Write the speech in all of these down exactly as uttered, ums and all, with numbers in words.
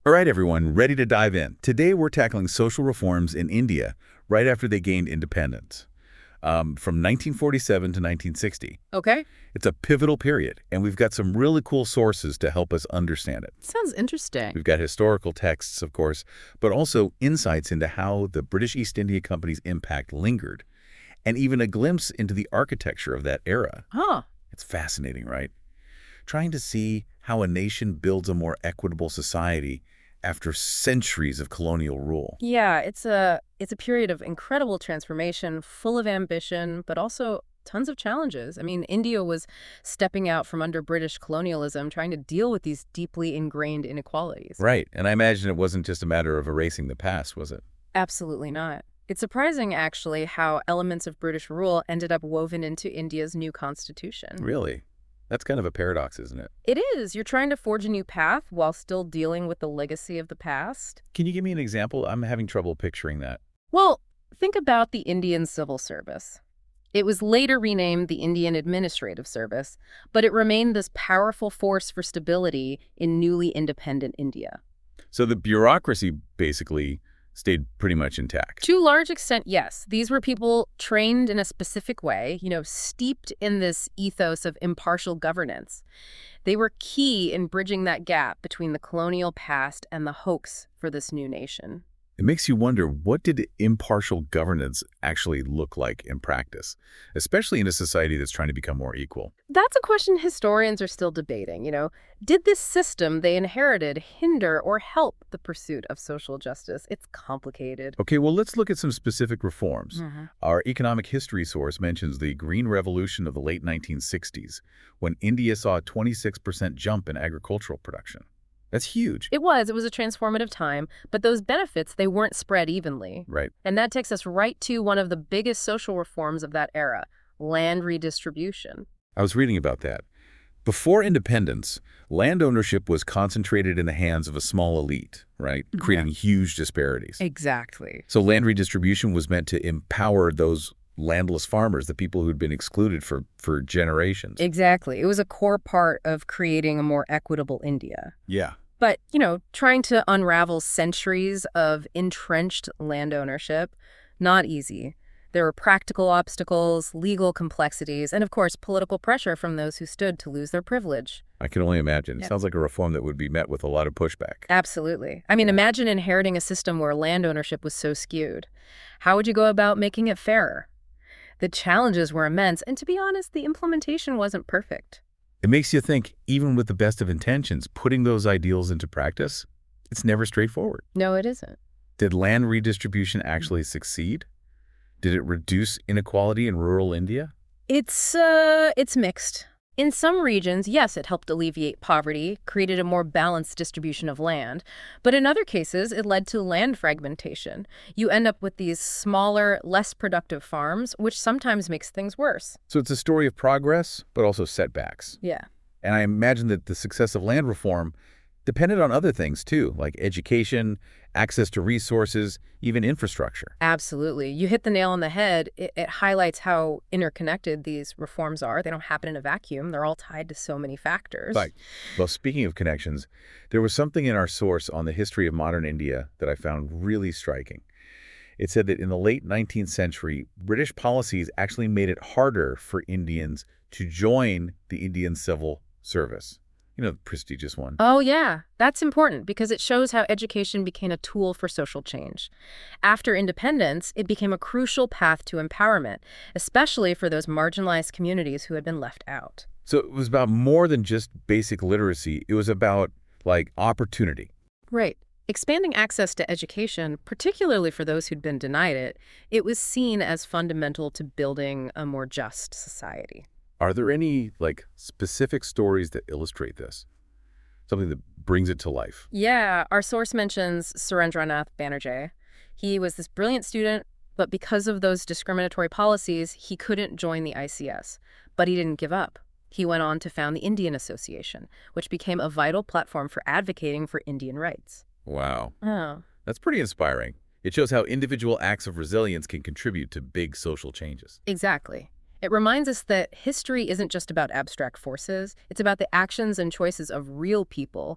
All right, everyone, ready to dive in. Today we're tackling social reforms in India right after they gained independence, um, from nineteen forty-seven to nineteen sixty. Okay. It's a pivotal period, and we've got some really cool sources to help us understand it. Sounds interesting. We've got historical texts, of course, but also insights into how the British East India Company's impact lingered, and even a glimpse into the architecture of that era. Huh. It's fascinating, right? Trying to see how a nation builds a more equitable society after centuries of colonial rule. Yeah, it's a it's a period of incredible transformation, full of ambition, but also tons of challenges. I mean, India was stepping out from under British colonialism, trying to deal with these deeply ingrained inequalities. Right, and I imagine it wasn't just a matter of erasing the past, was it? Absolutely not. It's surprising, actually, how elements of British rule ended up woven into India's new constitution. Really? That's kind of a paradox, isn't it? It is. You're trying to forge a new path while still dealing with the legacy of the past. Can you give me an example? I'm having trouble picturing that. Well, think about the Indian Civil Service. It was later renamed the Indian Administrative Service, but it remained this powerful force for stability in newly independent India. So the bureaucracy basically stayed pretty much intact. To a large extent, yes. These were people trained in a specific way, you know, steeped in this ethos of impartial governance. They were key in bridging that gap between the colonial past and the hopes for this new nation. It makes you wonder, what did impartial governance actually look like in practice, especially in a society that's trying to become more equal? That's a question historians are still debating, you know. Did this system they inherited hinder or help the pursuit of social justice? It's complicated. Okay, well, let's look at some specific reforms. Mm-hmm. Our economic history source mentions the Green Revolution of the late nineteen sixties, when India saw a twenty-six percent jump in agricultural production. That's huge. It was. It was a transformative time, but those benefits, they weren't spread evenly. Right. And that takes us right to one of the biggest social reforms of that era, land redistribution. I was reading about that. Before independence, land ownership was concentrated in the hands of a small elite, right? Creating Yeah. huge disparities. Exactly. So land redistribution was meant to empower those landless farmers, the people who'd been excluded for, for generations. Exactly. It was a core part of creating a more equitable India. Yeah. But, you know, trying to unravel centuries of entrenched land ownership, not easy. There were practical obstacles, legal complexities, and of course, political pressure from those who stood to lose their privilege. I can only imagine. It Yep. sounds like a reform that would be met with a lot of pushback. Absolutely. I mean, imagine inheriting a system where land ownership was so skewed. How would you go about making it fairer? The challenges were immense, and to be honest, the implementation wasn't perfect. It makes you think, even with the best of intentions, putting those ideals into practice, it's never straightforward. No, it isn't. Did land redistribution actually succeed? Did it reduce inequality in rural India? It's, uh, it's mixed. In some regions, yes, it helped alleviate poverty, created a more balanced distribution of land. But in other cases, it led to land fragmentation. You end up with these smaller, less productive farms, which sometimes makes things worse. So it's a story of progress, but also setbacks. Yeah. And I imagine that the success of land reform depended on other things too, like education, access to resources, even infrastructure. Absolutely. You hit the nail on the head. It, it highlights how interconnected these reforms are. They don't happen in a vacuum. They're all tied to so many factors. Right. Well, speaking of connections, there was something in our source on the history of modern India that I found really striking. It said that in the late nineteenth century, British policies actually made it harder for Indians to join the Indian Civil Service. You know, the prestigious one. Oh, yeah. That's important because it shows how education became a tool for social change. After independence, it became a crucial path to empowerment, especially for those marginalized communities who had been left out. So it was about more than just basic literacy. It was about, like, opportunity. Right. Expanding access to education, particularly for those who'd been denied it, it was seen as fundamental to building a more just society. Are there any, like, specific stories that illustrate this? Something that brings it to life? Yeah, our source mentions Surendranath Banerjee. He was this brilliant student, but because of those discriminatory policies, he couldn't join the I C S. But he didn't give up. He went on to found the Indian Association, which became a vital platform for advocating for Indian rights. Wow. Oh. That's pretty inspiring. It shows how individual acts of resilience can contribute to big social changes. Exactly. It reminds us that history isn't just about abstract forces. It's about the actions and choices of real people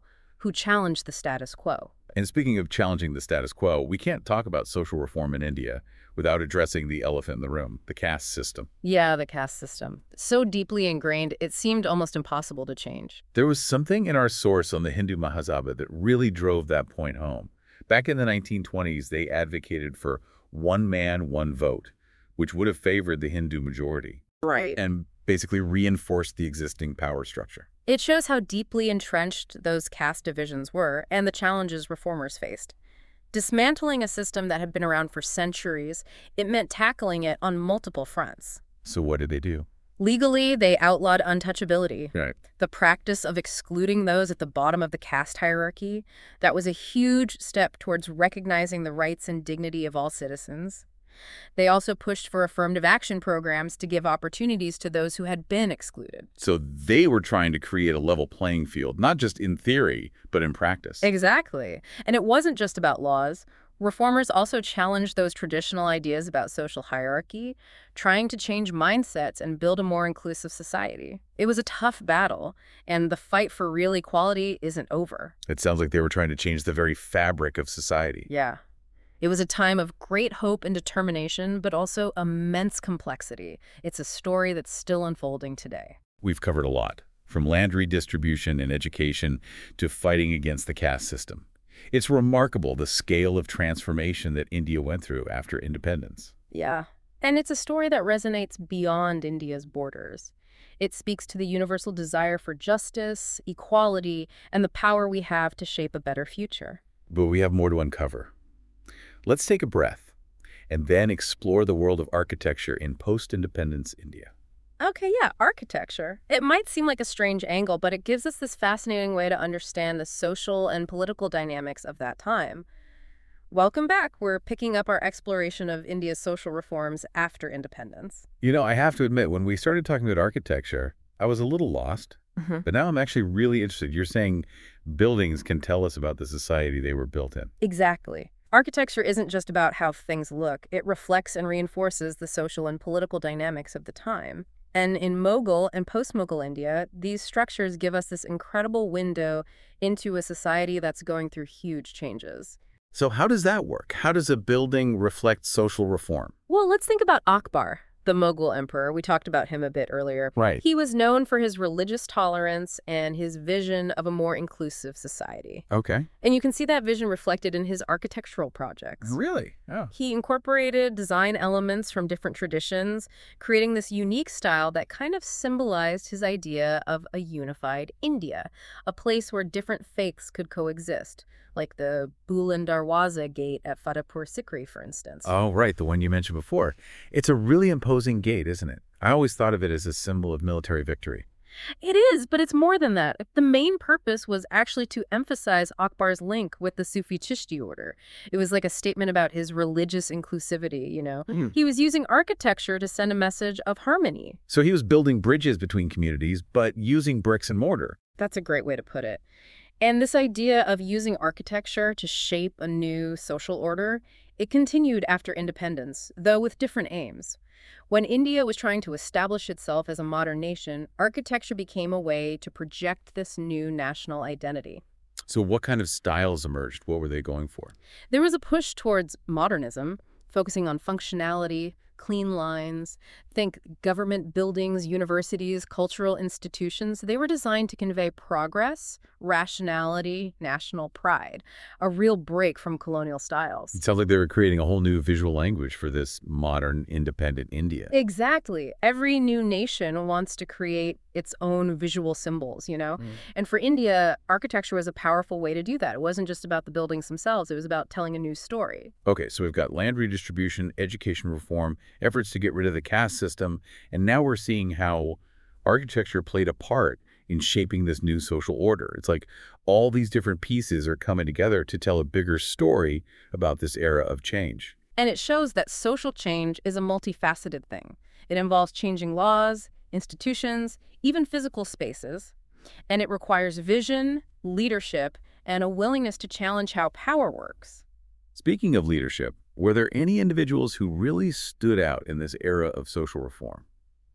who challenged the status quo. And speaking of challenging the status quo, we can't talk about social reform in India without addressing the elephant in the room, the caste system. Yeah, the caste system. So deeply ingrained, it seemed almost impossible to change. There was something in our source on the Hindu Mahasabha that really drove that point home. Back in the nineteen twenties, they advocated for one man, one vote, which would have favored the Hindu majority. Right. And basically reinforced the existing power structure. It shows how deeply entrenched those caste divisions were and the challenges reformers faced. Dismantling a system that had been around for centuries, it meant tackling it on multiple fronts. So what did they do? Legally, they outlawed untouchability. Right. The practice of excluding those at the bottom of the caste hierarchy, that was a huge step towards recognizing the rights and dignity of all citizens. They also pushed for affirmative action programs to give opportunities to those who had been excluded. So they were trying to create a level playing field, not just in theory, but in practice. Exactly. And it wasn't just about laws. Reformers also challenged those traditional ideas about social hierarchy, trying to change mindsets and build a more inclusive society. It was a tough battle, and the fight for real equality isn't over. It sounds like they were trying to change the very fabric of society. Yeah. It was a time of great hope and determination, but also immense complexity. It's a story that's still unfolding today. We've covered a lot, from land redistribution and education to fighting against the caste system. It's remarkable the scale of transformation that India went through after independence. Yeah. And it's a story that resonates beyond India's borders. It speaks to the universal desire for justice, equality, and the power we have to shape a better future. But we have more to uncover. Let's take a breath and then explore the world of architecture in post-independence India. Okay, yeah, architecture. It might seem like a strange angle, but it gives us this fascinating way to understand the social and political dynamics of that time. Welcome back. We're picking up our exploration of India's social reforms after independence. You know, I have to admit, when we started talking about architecture, I was a little lost, Mm-hmm. but now I'm actually really interested. You're saying buildings can tell us about the society they were built in. Exactly. Architecture isn't just about how things look. It reflects and reinforces the social and political dynamics of the time. And in Mughal and post-Mughal India, these structures give us this incredible window into a society that's going through huge changes. So how does that work? How does a building reflect social reform? Well, let's think about Akbar, the Mughal emperor. We talked about him a bit earlier. Right. He was known for his religious tolerance and his vision of a more inclusive society. Okay. And you can see that vision reflected in his architectural projects. Really? Oh. He incorporated design elements from different traditions, creating this unique style that kind of symbolized his idea of a unified India, a place where different faiths could coexist, like the Buland Darwaza Gate at Fatehpur Sikri, for instance. Oh, right, the one you mentioned before. It's a really imposing gate, isn't it? I always thought of it as a symbol of military victory. It is, but it's more than that. The main purpose was actually to emphasize Akbar's link with the Sufi Chishti order. It was like a statement about his religious inclusivity, you know. Mm. He was using architecture to send a message of harmony. So he was building bridges between communities, but using bricks and mortar. That's a great way to put it. And this idea of using architecture to shape a new social order, it continued after independence, though with different aims. When India was trying to establish itself as a modern nation, architecture became a way to project this new national identity. So what kind of styles emerged? What were they going for? There was a push towards modernism, focusing on functionality, clean lines. Think government buildings, universities, cultural institutions. They were designed to convey progress, rationality, national pride, a real break from colonial styles. It sounds like they were creating a whole new visual language for this modern, independent India. Exactly. Every new nation wants to create its own visual symbols, you know? Mm. And for India, architecture was a powerful way to do that. It wasn't just about the buildings themselves. It was about telling a new story. Okay, so we've got land redistribution, education reform, efforts to get rid of the caste system, and now we're seeing how architecture played a part in shaping this new social order. It's like all these different pieces are coming together to tell a bigger story about this era of change. And it shows that social change is a multifaceted thing. It involves changing laws, institutions, even physical spaces, and it requires vision, leadership, and a willingness to challenge how power works. Speaking of leadership, were there any individuals who really stood out in this era of social reform?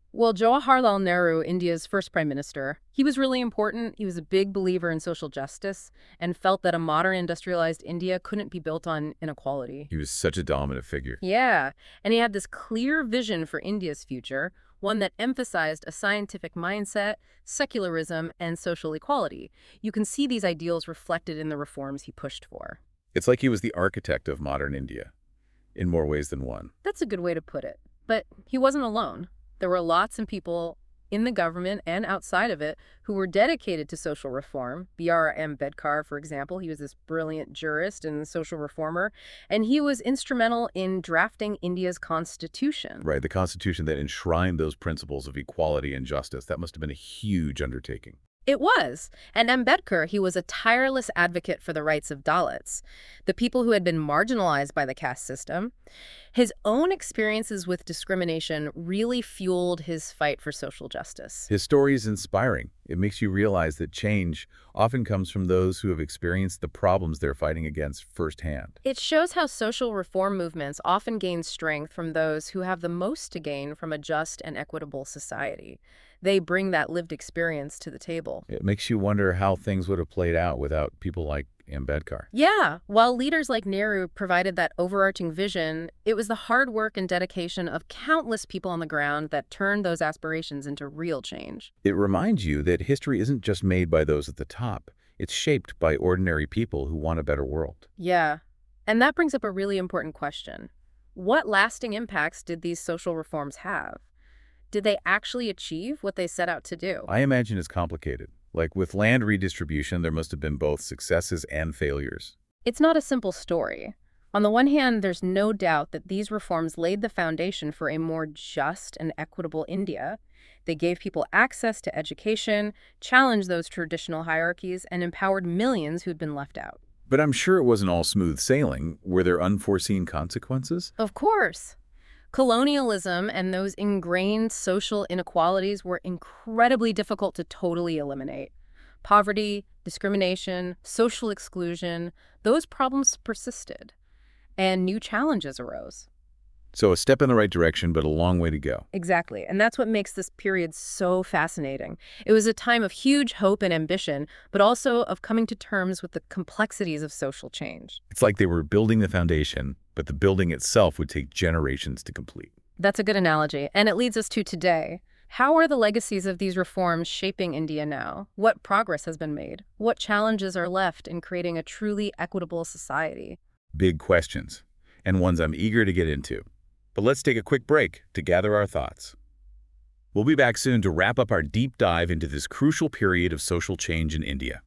Well, Jawaharlal Nehru, India's first prime minister, he was really important. He was a big believer in social justice and felt that a modern industrialized India couldn't be built on inequality. He was such a dominant figure. Yeah, and he had this clear vision for India's future, one that emphasized a scientific mindset, secularism, and social equality. You can see these ideals reflected in the reforms he pushed for. It's like he was the architect of modern India, in more ways than one. That's a good way to put it. But he wasn't alone. There were lots of people in the government and outside of it who were dedicated to social reform. B R Ambedkar, for example, he was this brilliant jurist and social reformer, and he was instrumental in drafting India's constitution. Right, the Constitution that enshrined those principles of equality and justice. That must have been a huge undertaking. It was. And Ambedkar, he was a tireless advocate for the rights of Dalits, the people who had been marginalized by the caste system. His own experiences with discrimination really fueled his fight for social justice. His story is inspiring. It makes you realize that change often comes from those who have experienced the problems they're fighting against firsthand. It shows how social reform movements often gain strength from those who have the most to gain from a just and equitable society. They bring that lived experience to the table. It makes you wonder how things would have played out without people like Ambedkar. Yeah, while leaders like Nehru provided that overarching vision, it was the hard work and dedication of countless people on the ground that turned those aspirations into real change. It reminds you that history isn't just made by those at the top. It's shaped by ordinary people who want a better world. Yeah, and that brings up a really important question. What lasting impacts did these social reforms have? Did they actually achieve what they set out to do? I imagine it's complicated. Like with land redistribution, there must have been both successes and failures. It's not a simple story. On the one hand, there's no doubt that these reforms laid the foundation for a more just and equitable India. They gave people access to education, challenged those traditional hierarchies, and empowered millions who'd been left out. But I'm sure it wasn't all smooth sailing. Were there unforeseen consequences? Of course. Colonialism and those ingrained social inequalities were incredibly difficult to totally eliminate. Poverty, discrimination, social exclusion, those problems persisted, and new challenges arose. So a step in the right direction, but a long way to go. Exactly, and that's what makes this period so fascinating. It was a time of huge hope and ambition, but also of coming to terms with the complexities of social change. It's like they were building the foundation, but the building itself would take generations to complete. That's a good analogy, and it leads us to today. How are the legacies of these reforms shaping India now? What progress has been made? What challenges are left in creating a truly equitable society? Big questions, and ones I'm eager to get into. But let's take a quick break to gather our thoughts. We'll be back soon to wrap up our deep dive into this crucial period of social change in India.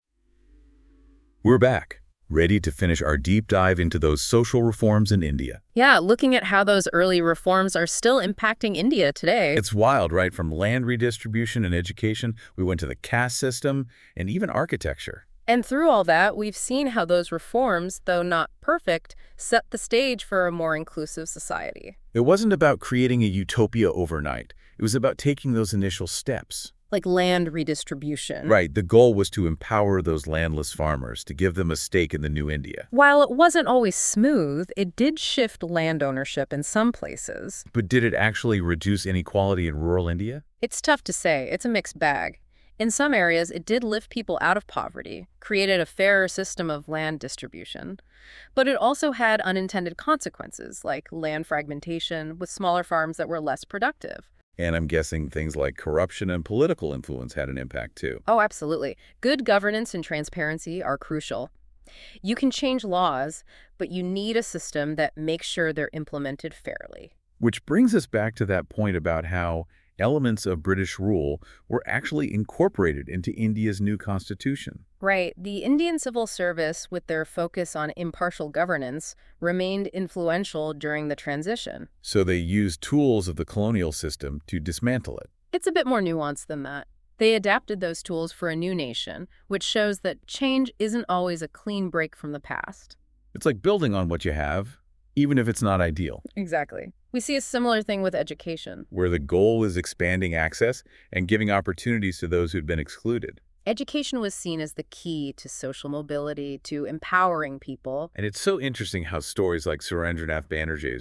We're back, ready to finish our deep dive into those social reforms in India. Yeah, looking at how those early reforms are still impacting India today. It's wild, right? From land redistribution and education, we went to the caste system and even architecture. And through all that, we've seen how those reforms, though not perfect, set the stage for a more inclusive society. It wasn't about creating a utopia overnight. It was about taking those initial steps. Like land redistribution. Right. The goal was to empower those landless farmers, to give them a stake in the new India. While it wasn't always smooth, it did shift land ownership in some places. But did it actually reduce inequality in rural India? It's tough to say. It's a mixed bag. In some areas, it did lift people out of poverty, created a fairer system of land distribution. But it also had unintended consequences, like land fragmentation, with smaller farms that were less productive. And I'm guessing things like corruption and political influence had an impact too. Oh, absolutely. Good governance and transparency are crucial. You can change laws, but you need a system that makes sure they're implemented fairly. Which brings us back to that point about how elements of British rule were actually incorporated into India's new constitution. Right. The Indian civil service, with their focus on impartial governance, remained influential during the transition. So they used tools of the colonial system to dismantle it. It's a bit more nuanced than that. They adapted those tools for a new nation, which shows that change isn't always a clean break from the past. It's like building on what you have, even if it's not ideal. Exactly. We see a similar thing with education, where the goal is expanding access and giving opportunities to those who'd been excluded. Education was seen as the key to social mobility, to empowering people. And it's so interesting how stories like Surendranath Banerjee's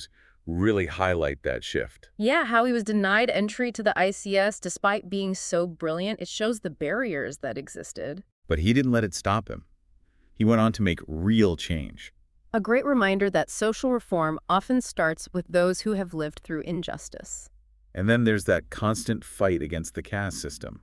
really highlight that shift. Yeah, how he was denied entry to the I C S despite being so brilliant. It shows the barriers that existed. But he didn't let it stop him. He went on to make real change. A great reminder that social reform often starts with those who have lived through injustice. And then there's that constant fight against the caste system.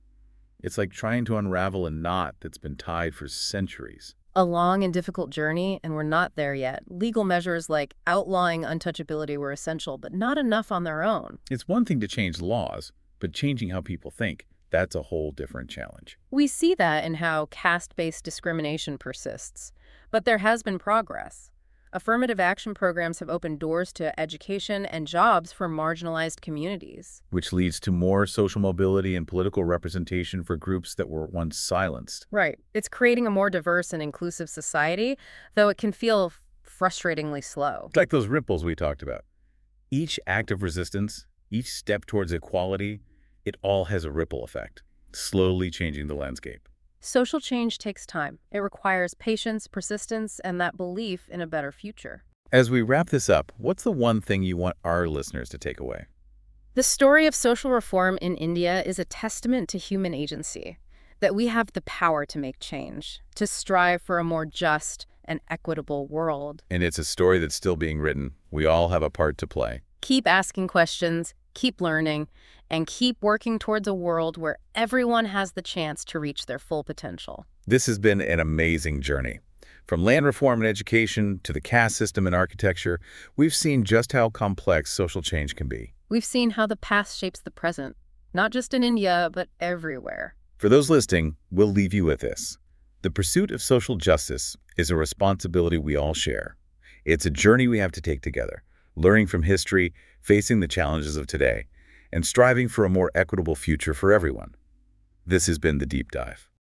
It's like trying to unravel a knot that's been tied for centuries. A long and difficult journey, and we're not there yet. Legal measures like outlawing untouchability were essential, but not enough on their own. It's one thing to change laws, but changing how people think, that's a whole different challenge. We see that in how caste-based discrimination persists. But there has been progress. Affirmative action programs have opened doors to education and jobs for marginalized communities. Which leads to more social mobility and political representation for groups that were once silenced. Right. It's creating a more diverse and inclusive society, though it can feel frustratingly slow. It's like those ripples we talked about. Each act of resistance, each step towards equality, it all has a ripple effect, slowly changing the landscape. Social change takes time. It requires patience, persistence, and that belief in a better future. As we wrap this up, what's the one thing you want our listeners to take away? The story of social reform in India is a testament to human agency, that we have the power to make change, to strive for a more just and equitable world. And it's a story that's still being written. We all have a part to play. Keep asking questions, keep learning, and keep working towards a world where everyone has the chance to reach their full potential. This has been an amazing journey. From land reform and education to the caste system and architecture, we've seen just how complex social change can be. We've seen how the past shapes the present, not just in India, but everywhere. For those listening, we'll leave you with this. The pursuit of social justice is a responsibility we all share. It's a journey we have to take together, learning from history, facing the challenges of today, and striving for a more equitable future for everyone. This has been The Deep Dive.